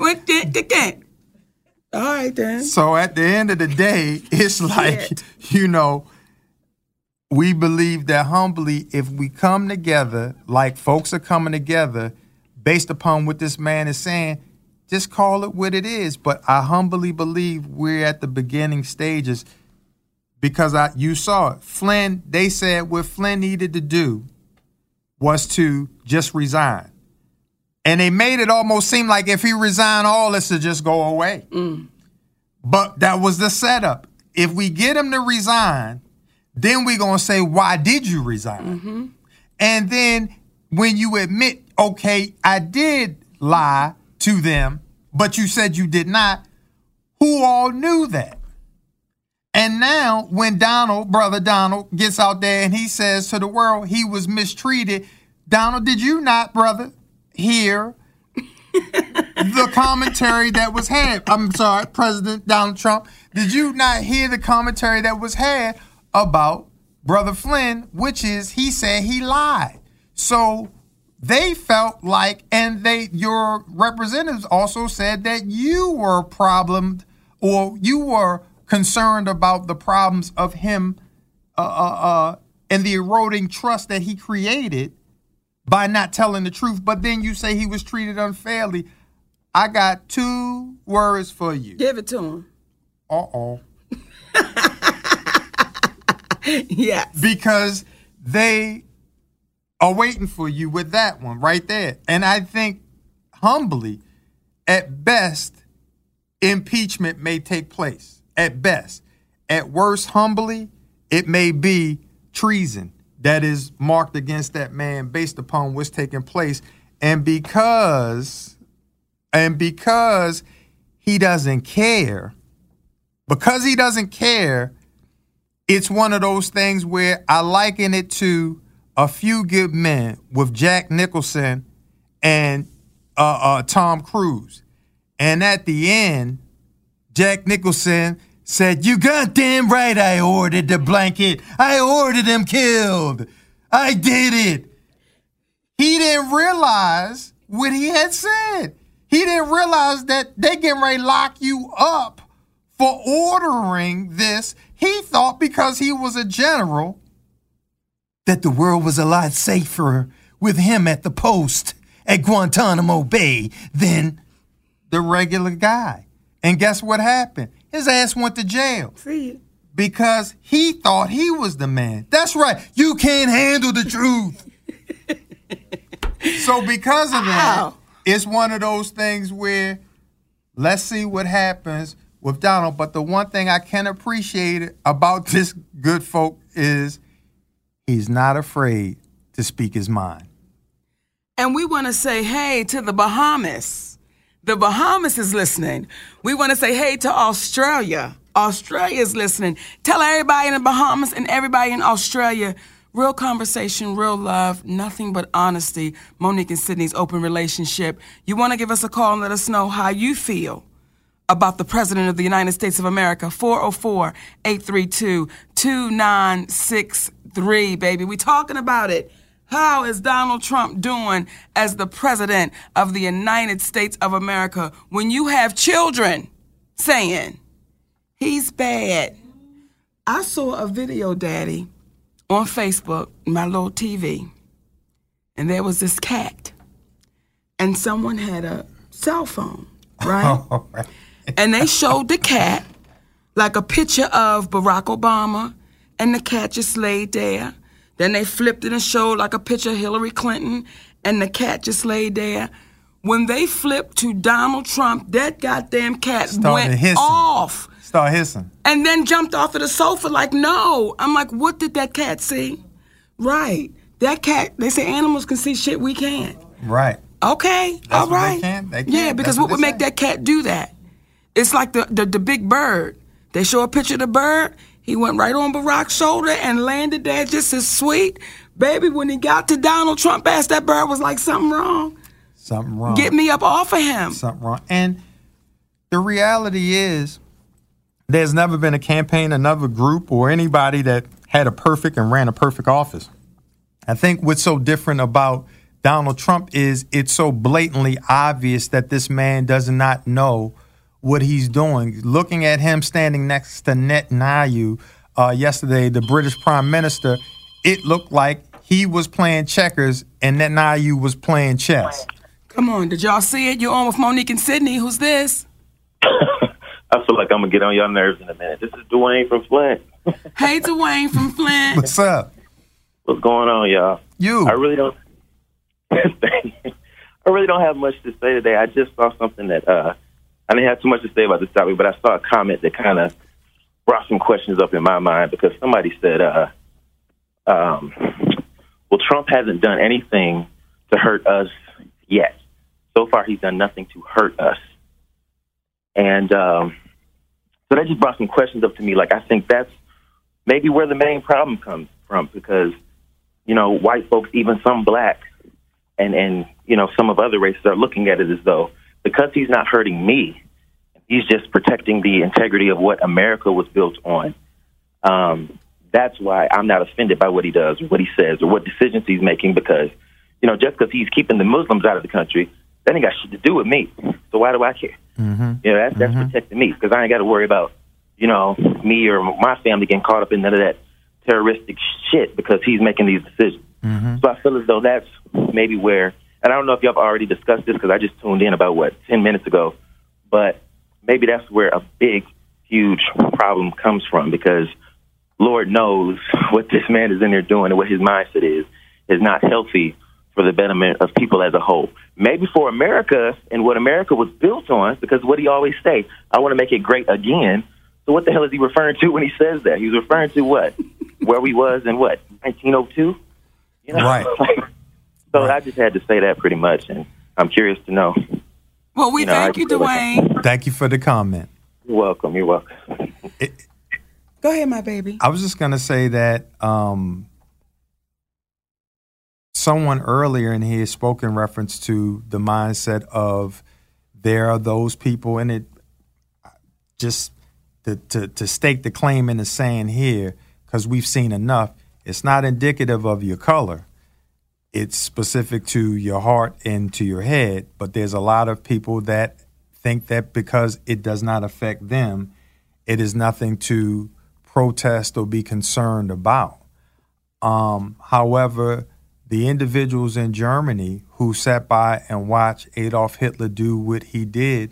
Speaker 2: All right, then.
Speaker 4: So at the end of the day, it's like, Shit. you know, we believe that humbly, if we come together, like folks are coming together, based upon what this man is saying, just call it what it is. But I humbly believe we're at the beginning stages because I you saw it. Flynn, they said what Flynn needed to do was to just resign. And they made it almost seem like if he resigned, all this would just go away.
Speaker 2: Mm.
Speaker 4: But that was the setup. If we get him to resign, then we're going to say, why did you resign?
Speaker 2: Mm-hmm.
Speaker 4: And then when you admit, okay, I did lie to them, but you said you did not, who all knew that? And now when Donald, brother Donald, gets out there and he says to the world he was mistreated, Donald, did you not, brother, hear the commentary that was had? I'm sorry, President Donald Trump, did you not hear the commentary that was had about Brother Flynn, which is he said he lied? So they felt like, and they your representatives also said that you were problemed or you were concerned about the problems of him uh, uh, uh, and the eroding trust that he created by not telling the truth. But then you say he was treated unfairly. I got two words for you.
Speaker 2: Give it to him.
Speaker 4: Uh-oh.
Speaker 2: Yes.
Speaker 4: Because they are waiting for you with that one right there. And I think humbly, at best, impeachment may take place. At best. At worst, humbly, it may be treason that is marked against that man based upon what's taking place. And because, and because he doesn't care, because he doesn't care, it's one of those things where I liken it to A Few Good Men with Jack Nicholson and uh, uh, Tom Cruise. And at the end, Jack Nicholson said, you goddamn right I ordered the blanket. I ordered him killed. I did it. He didn't realize what he had said. He didn't realize that they getting ready to lock you up for ordering this. He thought because he was a general that the world was a lot safer with him at the post at Guantanamo Bay than the regular guy. And guess what happened? His ass went to jail.
Speaker 2: See?
Speaker 4: Because he thought he was the man. That's right. You can't handle the truth. So because of that,
Speaker 2: Ow.
Speaker 4: it's one of those things where let's see what happens with Donald. But the one thing I can appreciate about this good folk is he's not afraid to speak his mind.
Speaker 2: And we want to say hey to the Bahamas. The Bahamas is listening. We want to say hey to Australia. Australia is listening. Tell everybody in the Bahamas and everybody in Australia, real conversation, real love, nothing but honesty. Monique and Sydney's open relationship. You want to give us a call and let us know how you feel about the President of the United States of America. four oh four, eight three two, two nine six three, baby. We talking about it. How is Donald Trump doing as the President of the United States of America when you have children saying he's bad? I saw a video, Daddy, on Facebook, my little T V, and there was this cat, and someone had a cell phone, right?
Speaker 4: All right.
Speaker 2: And they showed the cat like a picture of Barack Obama, and the cat just laid there. Then they flipped it and showed like a picture of Hillary Clinton, and the cat just laid there. When they flipped to Donald Trump, that goddamn cat
Speaker 4: Started
Speaker 2: went
Speaker 4: hissing.
Speaker 2: off.
Speaker 4: Start hissing.
Speaker 2: And then jumped off of the sofa like, no. I'm like, what did that cat see? Right. That cat, they say animals can see shit we can't.
Speaker 4: Right.
Speaker 2: Okay,
Speaker 4: That's
Speaker 2: all
Speaker 4: what they
Speaker 2: right.
Speaker 4: can. They can.
Speaker 2: Yeah, because
Speaker 4: That's
Speaker 2: what
Speaker 4: what
Speaker 2: would
Speaker 4: they
Speaker 2: make
Speaker 4: say.
Speaker 2: that cat do that? It's like the, the, the big bird. They show a picture of the bird. He went right on Barack's shoulder and landed there just as sweet. Baby, when he got to Donald Trump ass, that bird was like, something wrong.
Speaker 4: Something wrong.
Speaker 2: Get me up off of him.
Speaker 4: Something wrong. And the reality is, there's never been a campaign, another group, or anybody that had a perfect and ran a perfect office. I think what's so different about Donald Trump is it's so blatantly obvious that this man does not know what he's doing. Looking at him standing next to Netanyahu uh, yesterday, the British Prime Minister, it looked like he was playing checkers and Netanyahu was playing chess.
Speaker 2: Come on, did y'all see it? You're on with Monique and Sydney. Who's this?
Speaker 7: I feel like I'm going to get on your nerves in a minute. This is Dwayne from Flint.
Speaker 2: Hey, Dwayne from Flint.
Speaker 4: What's up?
Speaker 7: What's going on, y'all?
Speaker 4: You.
Speaker 7: I really don't I really don't have much to say today. I just saw something that uh, I didn't have too much to say about this topic, but I saw a comment that kind of brought some questions up in my mind because somebody said, uh, um, well, Trump hasn't done anything to hurt us yet. So far, he's done nothing to hurt us. And um, so that just brought some questions up to me. Like, I think that's maybe where the main problem comes from because, you know, white folks, even some blacks and, and, you know, some of other races are looking at it as though because he's not hurting me, he's just protecting the integrity of what America was built on. Um, that's why I'm not offended by what he does or what he says or what decisions he's making because, you know, just because he's keeping the Muslims out of the country, that ain't got shit to do with me. So why do I care?
Speaker 4: Mm-hmm.
Speaker 7: You know, that, that's mm-hmm. protecting me because I ain't got to worry about, you know, me or my family getting caught up in none of that terroristic shit because he's making these decisions.
Speaker 4: Mm-hmm.
Speaker 7: So I feel as though that's maybe where, and I don't know if y'all have already discussed this because I just tuned in about, what, ten minutes ago, but maybe that's where a big, huge problem comes from because Lord knows what this man is in there doing and what his mindset is, is not healthy for the betterment of people as a whole. Maybe for America and what America was built on, because what he always say, I want to make it great again. So what the hell is he referring to when he says that? He's referring to what? Where we was in what, nineteen oh two? You know?
Speaker 4: Right.
Speaker 7: So
Speaker 4: right.
Speaker 7: I just had to say that pretty much, and I'm curious to know.
Speaker 2: Well, we
Speaker 7: you know,
Speaker 2: thank you, Dwayne.
Speaker 7: Like
Speaker 4: Thank you for the comment.
Speaker 7: You're welcome. You're welcome.
Speaker 4: It,
Speaker 2: Go ahead, my baby.
Speaker 4: I was just going to say that um, someone earlier in here spoke in reference to the mindset of there are those people, and it just to, to, to stake the claim in the sand here, because we've seen enough, it's not indicative of your color. It's specific to your heart and to your head, but there's a lot of people that think that because it does not affect them, it is nothing to protest or be concerned about. Um, however, the individuals in Germany who sat by and watched Adolf Hitler do what he did,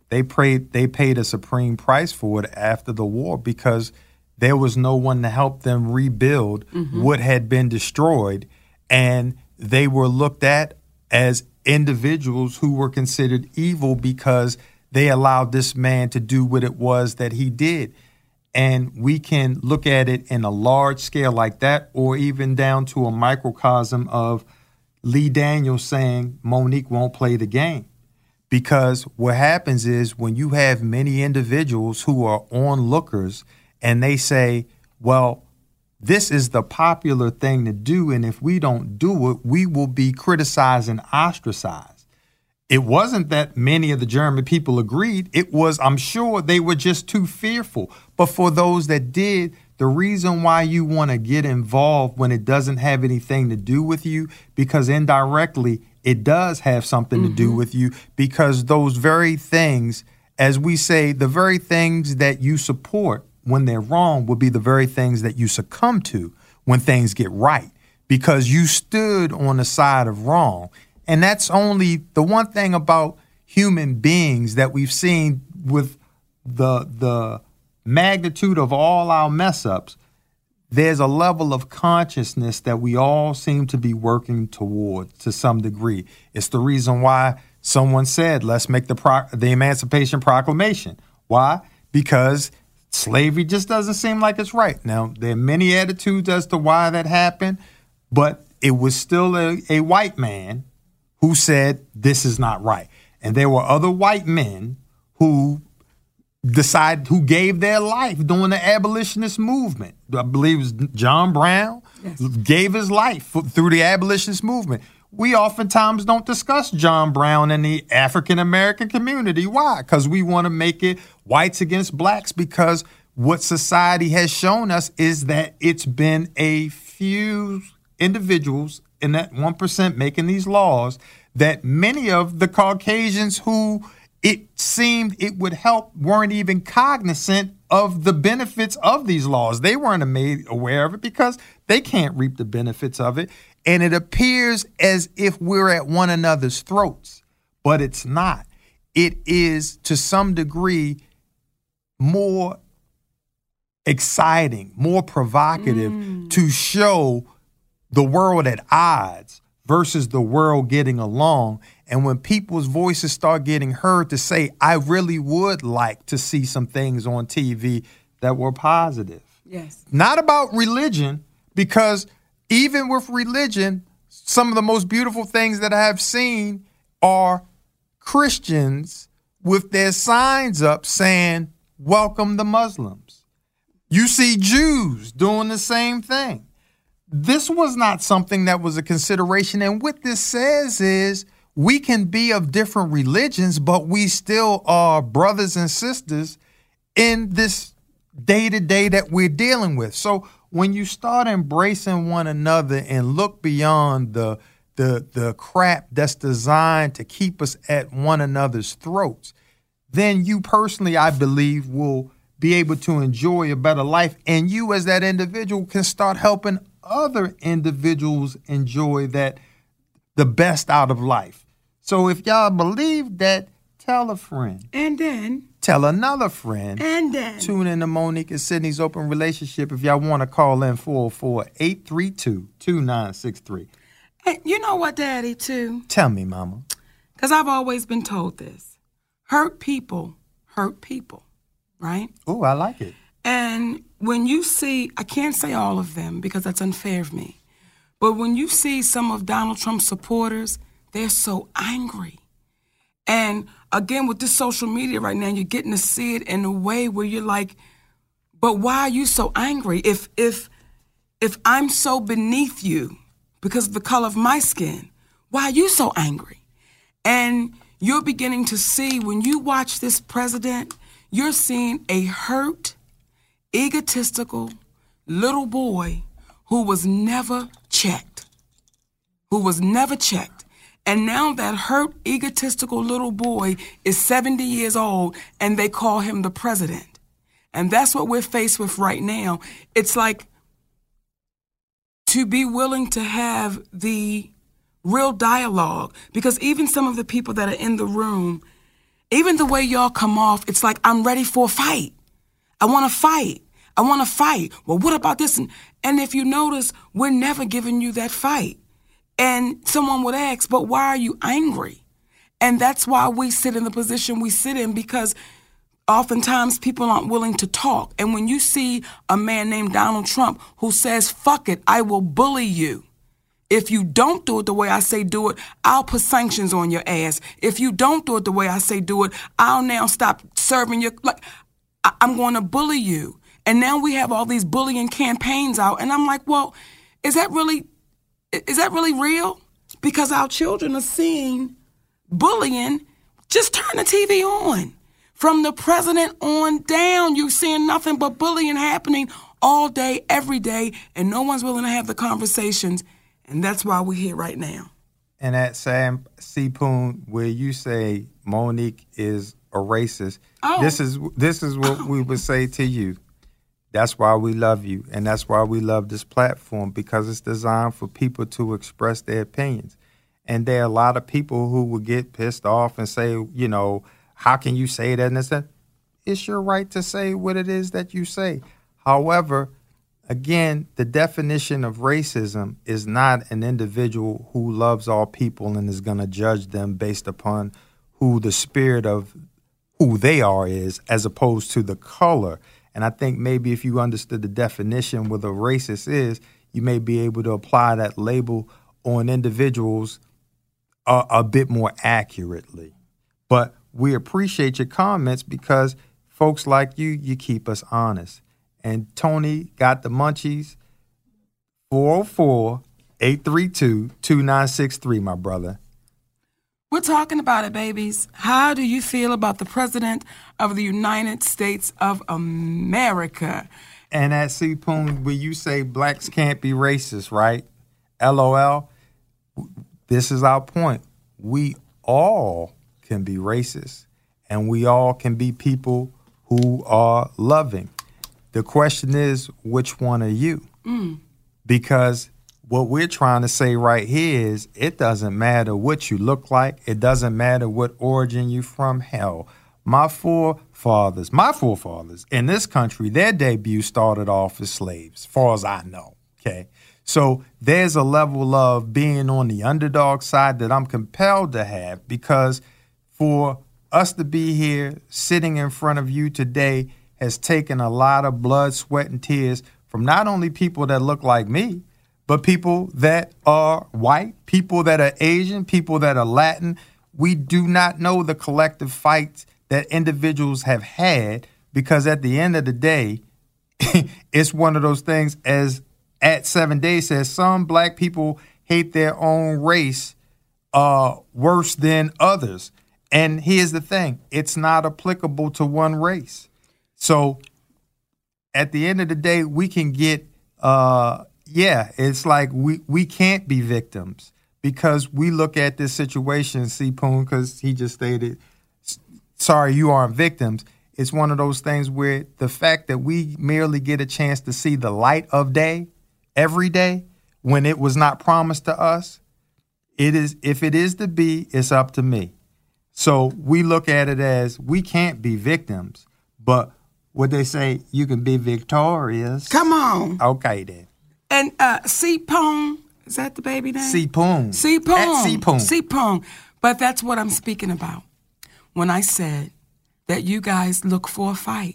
Speaker 4: they paid they paid a supreme price for it after the war because there was no one to help them rebuild mm-hmm. what had been destroyed, and they were looked at as individuals who were considered evil because they allowed this man to do what it was that he did. And we can look at it in a large scale like that, or even down to a microcosm of Lee Daniels saying Monique won't play the game. Because what happens is when you have many individuals who are onlookers and they say, well, this is the popular thing to do, and if we don't do it, we will be criticized and ostracized. It wasn't that many of the German people agreed. It was, I'm sure, they were just too fearful. But for those that did, the reason why you want to get involved when it doesn't have anything to do with you, because indirectly it does have something mm-hmm. to do with you, because those very things, as we say, the very things that you support when they're wrong will be the very things that you succumb to when things get right, because you stood on the side of wrong. And that's only the one thing about human beings that we've seen with the the magnitude of all our mess ups. There's a level of consciousness that we all seem to be working toward to some degree. It's the reason why someone said, let's make the pro- the Emancipation Proclamation. Why? Because slavery just doesn't seem like it's right. Now, there are many attitudes as to why that happened, but it was still a, a white man who said this is not right. And there were other white men who decided, who gave their life during the abolitionist movement. I believe it was John Brown yes. gave his life for, through the abolitionist movement. We oftentimes don't discuss John Brown and the African-American community. Why? Because we want to make it whites against blacks, because what society has shown us is that it's been a few individuals in that one percent making these laws that many of the Caucasians who it seemed it would help weren't even cognizant of the benefits of these laws. They weren't made aware of it because they can't reap the benefits of it. And it appears as if we're at one another's throats, but it's not. It is, to some degree, more exciting, more provocative mm. to show the world at odds versus the world getting along. And when people's voices start getting heard to say, I really would like to see some things on T V that were positive.
Speaker 2: Yes.
Speaker 4: Not about religion, because even with religion, some of the most beautiful things that I have seen are Christians with their signs up saying, welcome the Muslims. You see Jews doing the same thing. This was not something that was a consideration. And what this says is we can be of different religions, but we still are brothers and sisters in this day-to-day that we're dealing with. So when you start embracing one another and look beyond the the the crap that's designed to keep us at one another's throats, then you personally, I believe, will be able to enjoy a better life. And you as that individual can start helping other individuals enjoy that, the best out of life. So if y'all believe that, tell a friend.
Speaker 2: And then
Speaker 4: tell another friend.
Speaker 2: And then
Speaker 4: tune in to Monique and Sydney's Open Relationship if y'all want to call in four oh four, eight three two, two nine six three.
Speaker 2: And you know what, Daddy, too?
Speaker 4: Tell me, Mama.
Speaker 2: Because I've always been told this. Hurt people hurt people, right?
Speaker 4: Oh, I like it.
Speaker 2: And when you see, I can't say all of them because that's unfair of me, but when you see some of Donald Trump's supporters, they're so angry. And again, with this social media right now, you're getting to see it in a way where you're like, but why are you so angry? If if if I'm so beneath you because of the color of my skin, why are you so angry? And you're beginning to see, when you watch this president, you're seeing a hurt, egotistical little boy who was never checked, who was never checked. And now that hurt, egotistical little boy is seventy years old, and they call him the president. And that's what we're faced with right now. It's like, to be willing to have the real dialogue, because even some of the people that are in the room, even the way y'all come off, it's like, I'm ready for a fight. I want to fight. I want to fight. Well, what about this? And, and if you notice, we're never giving you that fight. And someone would ask, but why are you angry? And that's why we sit in the position we sit in, because oftentimes people aren't willing to talk. And when you see a man named Donald Trump who says, fuck it, I will bully you. If you don't do it the way I say do it, I'll put sanctions on your ass. If you don't do it the way I say do it, I'll now stop serving your, like, I- I'm going to bully you. And now we have all these bullying campaigns out. And I'm like, well, is that really, is that really real? Because our children are seeing bullying. Just turn the T V on. From the president on down, you're seeing nothing but bullying happening all day, every day, and no one's willing to have the conversations. And that's why we're here right now.
Speaker 4: And at Sam C. Poon, where you say Monique is a racist,
Speaker 2: oh.
Speaker 4: this is this is what we would say to you. That's why we love you, and that's why we love this platform, because it's designed for people to express their opinions. And there are a lot of people who will get pissed off and say, you know, how can you say that? And it's that it's your right to say what it is that you say. However, again, the definition of racism is not an individual who loves all people and is going to judge them based upon who the spirit of who they are is, as opposed to the color. And I think maybe if you understood the definition what a racist is, you may be able to apply that label on individuals a, a bit more accurately. But we appreciate your comments, because folks like you, you keep us honest. And Tony got the munchies. four oh four, eight three two, two nine six three, my brother.
Speaker 2: We're talking about it, babies. How do you feel about the President of the United States of America?
Speaker 4: And at C. Poon, where you say blacks can't be racist, right? L O L. This is our point. We all can be racist, and we all can be people who are loving. The question is, which one are you? Mm. Because what we're trying to say right here is, it doesn't matter what you look like. It doesn't matter what origin you're from. Hell, my forefathers, my forefathers in this country, their debut started off as slaves, as far as I know, okay? So there's a level of being on the underdog side that I'm compelled to have, because for us to be here sitting in front of you today has taken a lot of blood, sweat, and tears from not only people that look like me, but people that are white, people that are Asian, people that are Latin. We do not know the collective fights that individuals have had, because at the end of the day, it's one of those things, as At Seven Days says, some black people hate their own race uh, worse than others. And here's the thing, it's not applicable to one race. So at the end of the day, we can get, uh, yeah, it's like we, we can't be victims, because we look at this situation, C. Poon, because he just stated, sorry, you aren't victims. It's one of those things where the fact that we merely get a chance to see the light of day every day when it was not promised to us, it is, if it is to be, it's up to me. So we look at it as we can't be victims, but what they say, you can be victorious.
Speaker 2: Come on.
Speaker 4: Okay, then.
Speaker 2: And uh, C. Poon, is that the baby name?
Speaker 4: C. Poon.
Speaker 2: C. Poon.
Speaker 4: At C. Poon.
Speaker 2: C. Poon. But that's what I'm speaking about when I said that you guys look for a fight.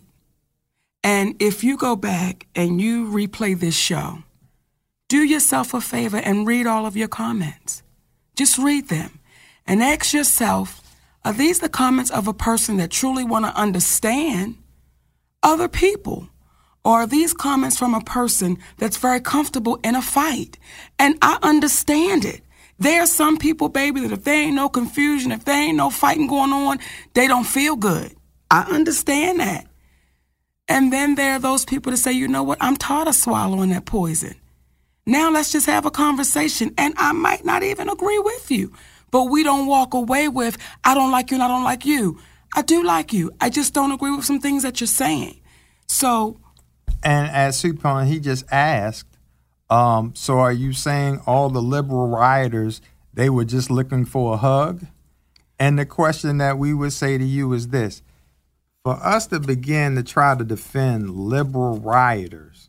Speaker 2: And if you go back and you replay this show, do yourself a favor and read all of your comments. Just read them and ask yourself, are these the comments of a person that truly want to understand other people? Or are these comments from a person that's very comfortable in a fight? And I understand it. There are some people, baby, that if there ain't no confusion, if there ain't no fighting going on, they don't feel good. I understand that. And then there are those people that say, you know what, I'm tired of swallowing that poison. Now let's just have a conversation. And I might not even agree with you, but we don't walk away with, I don't like you and I don't like you. I do like you. I just don't agree with some things that you're saying. So.
Speaker 4: And as Supon, he just asked, um, so are you saying all the liberal rioters, they were just looking for a hug? And the question that we would say to you is this. For us to begin to try to defend liberal rioters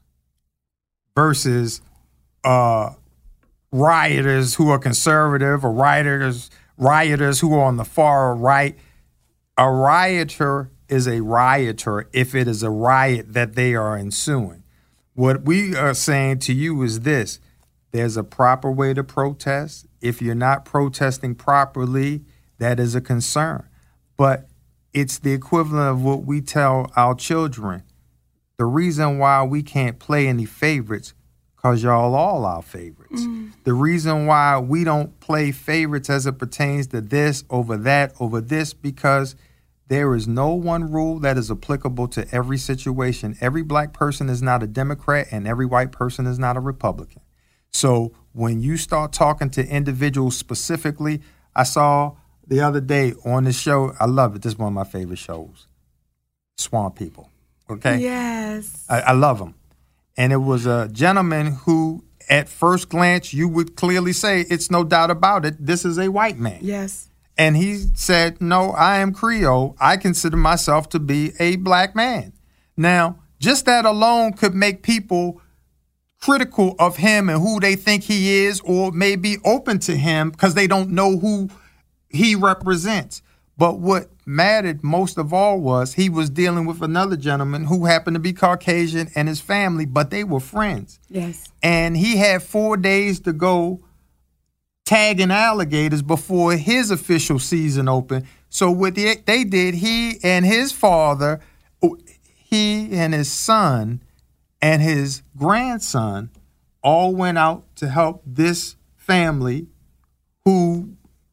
Speaker 4: versus uh, rioters who are conservative or rioters, rioters who are on the far right, a rioter is a rioter if it is a riot that they are ensuing. What we are saying to you is this. There's a proper way to protest. If you're not protesting properly, that is a concern. But it's the equivalent of what we tell our children. The reason why we can't play any favorites, because y'all all our favorites. Mm. The reason why we don't play favorites as it pertains to this over that over this, because there is no one rule that is applicable to every situation. Every black person is not a Democrat and every white person is not a Republican. So when you start talking to individuals specifically, I saw the other day on the show, I love it. This is one of my favorite shows, Swamp People. Okay?
Speaker 2: Yes.
Speaker 4: I, I love them. And it was a gentleman who, at first glance, you would clearly say, it's no doubt about it, this is a white man.
Speaker 2: Yes.
Speaker 4: And he said, no, I am Creole. I consider myself to be a black man. Now, just that alone could make people critical of him and who they think he is, or maybe open to him because they don't know who he represents. But what mattered most of all was he was dealing with another gentleman who happened to be Caucasian and his family, but they were friends.
Speaker 2: Yes.
Speaker 4: And he had four days to go tagging alligators before his official season opened. So what they, they did, he and his father, he and his son and his grandson all went out to help this family who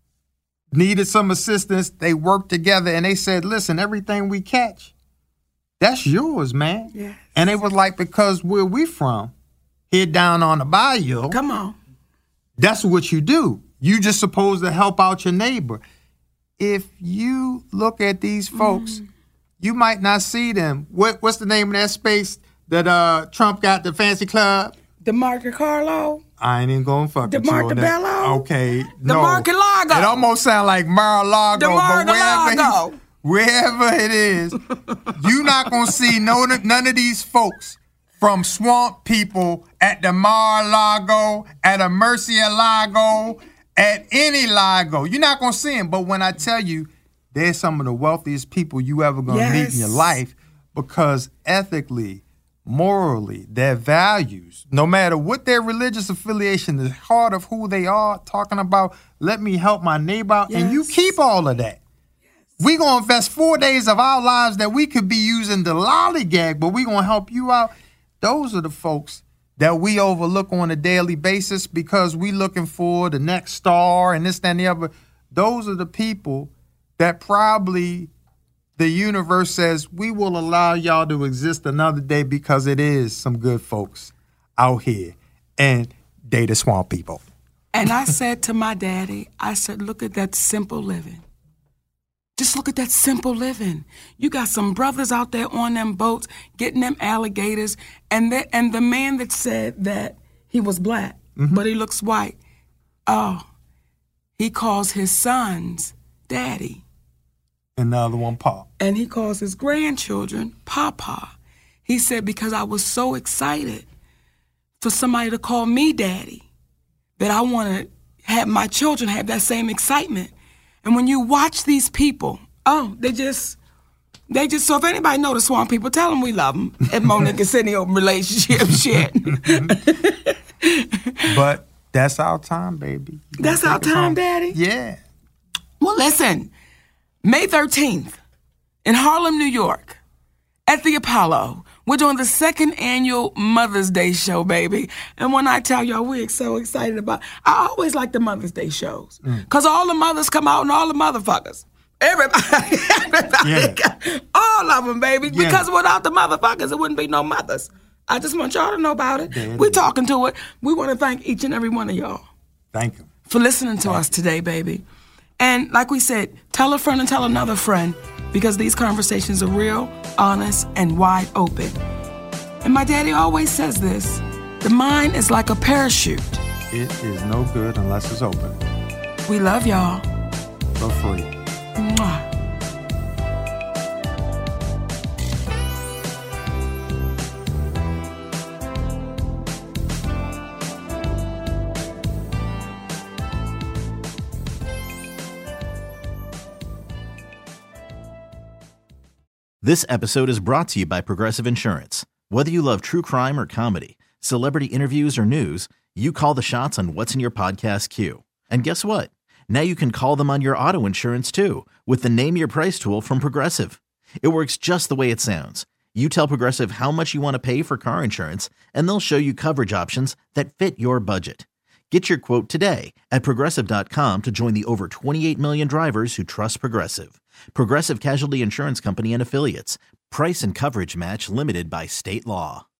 Speaker 4: needed some assistance. They worked together and they said, listen, everything we catch, that's yours, man.
Speaker 2: Yes.
Speaker 4: And it was like, because where we from, here down on the bayou.
Speaker 2: Come on.
Speaker 4: That's what you do. You just supposed to help out your neighbor. If you look at these folks, mm. you might not see them. What, what's the name of that space that uh, Trump got, the fancy club?
Speaker 2: DeMarco Carlo.
Speaker 4: I ain't even going to fuck with you on that.
Speaker 2: DeMarco
Speaker 4: Okay. No.
Speaker 2: DeMarco Lago.
Speaker 4: It almost sounds like Mar-a-Lago.
Speaker 2: DeMarco
Speaker 4: but wherever,
Speaker 2: Lago.
Speaker 4: He, wherever it is, you're not going to see no, none of these folks from Swamp People at the Mar-a-Lago, at a Murcielago, at any Lago. You're not going to see them. But when I tell you, they're some of the wealthiest people you ever going to
Speaker 2: yes.
Speaker 4: meet in your life, because ethically, morally, their values, no matter what their religious affiliation, the heart of who they are, talking about, let me help my neighbor out,
Speaker 2: yes.
Speaker 4: and you keep all of that. Yes. We're going to invest four days of our lives that we could be using to lollygag, but we're going to help you out. Those are the folks that we overlook on a daily basis because we looking for the next star and this, that, and the other. Those are the people that probably the universe says, we will allow y'all to exist another day because it is some good folks out here. And they the Swamp People.
Speaker 2: And I said to my daddy, I said, look at that simple living. Just look at that simple living. You got some brothers out there on them boats getting them alligators. And the, and the man that said that he was black, mm-hmm. but he looks white, oh, he calls his sons daddy.
Speaker 4: And the other one, Pa.
Speaker 2: And he calls his grandchildren Papa. He said, because I was so excited for somebody to call me daddy that I want to have my children have that same excitement. And when you watch these people, oh, they just, they just, so if anybody know the Swamp People, tell them we love them. And Monique and Cindy open relationship shit.
Speaker 4: But that's our time, baby.
Speaker 2: That's our time, Daddy?
Speaker 4: Yeah.
Speaker 2: Well, listen, May thirteenth in Harlem, New York, at the Apollo, we're doing the second annual Mother's Day show, baby. And when I tell y'all, we're so excited about it. I always like the Mother's Day shows. Because mm. all the mothers come out and all the motherfuckers. Everybody. everybody yeah. All of them, baby. Yeah. Because without the motherfuckers, it wouldn't be no mothers. I just want y'all to know about it. Yeah, it we're is. talking to it. We want to thank each and every one of y'all.
Speaker 4: Thank you.
Speaker 2: For listening to
Speaker 4: thank
Speaker 2: us
Speaker 4: you.
Speaker 2: today, baby. And like we said, tell a friend and tell another friend, because these conversations are real, honest, and wide open. And my daddy always says this, the mind is like a parachute.
Speaker 4: It is no good unless it's open.
Speaker 2: We love y'all.
Speaker 4: For free.
Speaker 8: This episode is brought to you by Progressive Insurance. Whether you love true crime or comedy, celebrity interviews or news, you call the shots on what's in your podcast queue. And guess what? Now you can call them on your auto insurance too with the Name Your Price tool from Progressive. It works just the way it sounds. You tell Progressive how much you want to pay for car insurance, and they'll show you coverage options that fit your budget. Get your quote today at Progressive dot com to join the over twenty-eight million drivers who trust Progressive. Progressive Casualty Insurance Company and Affiliates. Price and coverage match limited by state law.